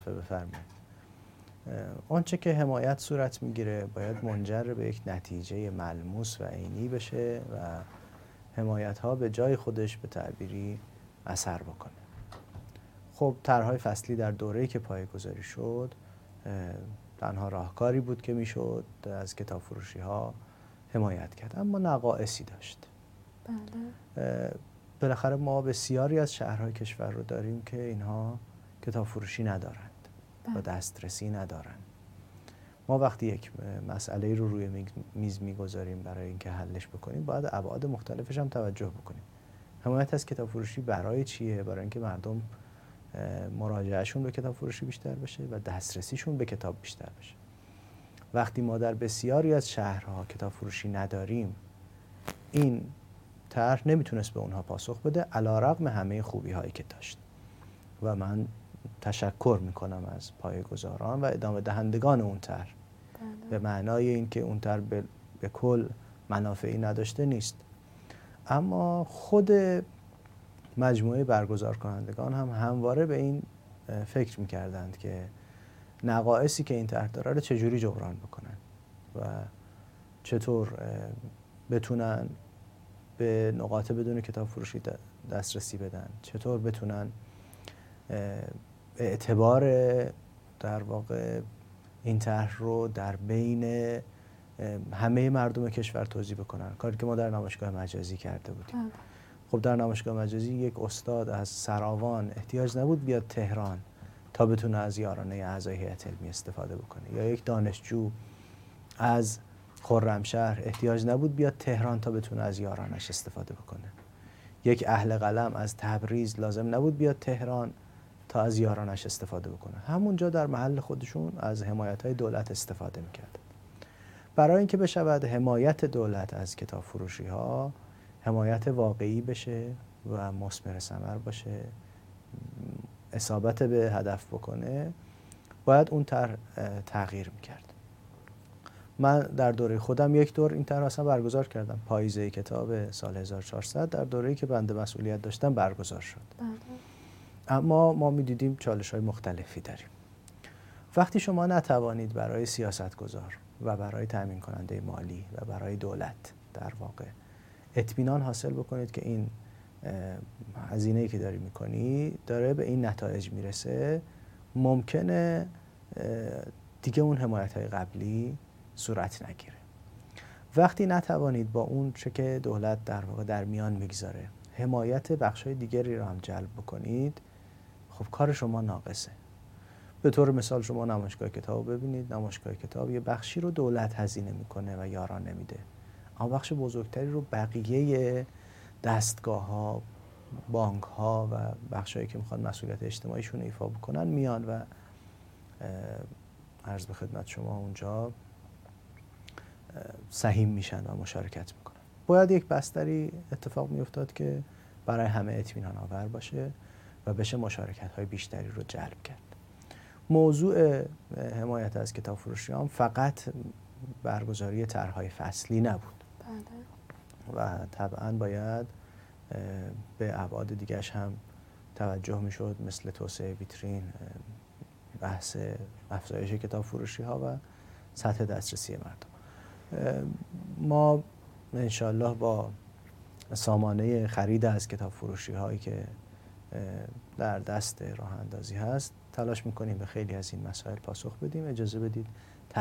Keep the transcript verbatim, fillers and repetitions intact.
بفرمایید. آنچه که حمایت صورت میگیره باید منجر به یک نتیجه ملموس و عینی بشه و حمایت ها به جای خودش به تعبیری اثر بکنه. خب طرحهای فصلی در دوره‌ای که پایه‌گذاری شد تنها راهکاری بود که میشد از کتاب فروشی ها حمایت کرد، اما نقائصی داشت. بله. بالاخره ما بسیاری از شهرهای کشور رو داریم که اینها کتاب فروشی ندارند بله. و دسترسی ندارند. ما وقتی یک مسئله رو روی میز میگذاریم برای اینکه حلش بکنیم باید ابعاد مختلفش هم توجه بکنیم. حمایت از کتاب فروشی برای چیه؟ برای اینکه مردم مراجعهشون به کتاب فروشی بیشتر بشه و دسترسیشون به کتاب بیشتر بشه. وقتی ما در بسیاری از شهرها کتاب فروشی نداریم، این طرح نمیتونست به اونها پاسخ بده علیرغم همه خوبی هایی که داشت و من تشکر میکنم از پایه‌گذاران و ادامه دهندگان اون طرح. به معنای اینکه اون طرح به, به کل منافعی نداشته نیست، اما خود مجموعه برگزار کنندگان هم همواره به این فکر میکردند که نقائصی که این طرح داره رو چجوری جبران بکنن و چطور بتونن به نقاط بدون کتاب فروشی دسترسی بدن، چطور بتونن اعتبار در واقع این طرح رو در بین همه مردم کشور توزیع بکنن، کاری که ما در نمایشگاه مجازی کرده بودیم. خب در نمایشگاه مجازی یک استاد از سراوان احتیاج نبود بیاد تهران تا بتونه از یارانه اعضای هیئت علمی استفاده بکنه، یا یک دانشجو از خرمشهر احتیاج نبود بیاد تهران تا بتونه از یارانش استفاده بکنه. یک اهل قلم از تبریز لازم نبود بیاد تهران تا از یارانش استفاده بکنه. همونجا در محل خودشون از حمایت‌های دولت استفاده می‌کرد. برای اینکه بشود حمایت دولت از کتاب فروشی ها حمایت واقعی بشه و مثمر ثمر باشه، اصابت به هدف بکنه، باید اون طرح تغییر می‌کرد. من در دوره خودم یک دور این طرح اصلا برگزار کردم. پاییزه کتاب سال هزار و چهارصد در دوره‌ای که بنده مسئولیت داشتم برگزار شد. بله. اما ما می‌دیدیم چالش‌های مختلفی داریم. وقتی شما نتوانید برای سیاستگزار و برای تامین کننده مالی و برای دولت در واقع اطمینان حاصل بکنید که این هزینه‌ای که داری می‌کنی داره به این نتایج میرسه، ممکنه دیگه اون حمایت‌های قبلی صورت نگیره. وقتی نتوانید با اون چه که دولت در واقع در میان میگذاره حمایت بخش‌های دیگری رو هم جلب بکنید، خب کار شما ناقصه. به طور مثال شما نمایشگاه کتاب ببینید، نمایشگاه کتاب یه بخشی رو دولت هزینه میکنه و یاران نمیده، اما بخش بزرگتری رو بقیه دستگاه‌ها، بانک‌ها و بخشایی که میخوان مسئولیت اجتماعیشون ایفا بکنن میان و عرض به خدمت شما اونجا سهیم میشن و مشارکت میکنن. باید یک بستری اتفاق میافتاد که برای همه اطمینان آور باشه و بشه مشارکت‌های بیشتری رو جلب کرد. موضوع حمایت از کتاب فروشی هم فقط برگزاری طرح‌های فصلی نبود. بله. و طبعاً باید به ابعاد دیگرش هم توجه میشد، مثل توسعه ویترین، بحث افزایش کتاب فروشی ها و سطح دسترسی مردم. ما انشالله با سامانه خرید از کتاب فروشی هایی که در دست راه اندازی هست تلاش میکنیم به خیلی از این مسائل پاسخ بدیم. اجازه بدید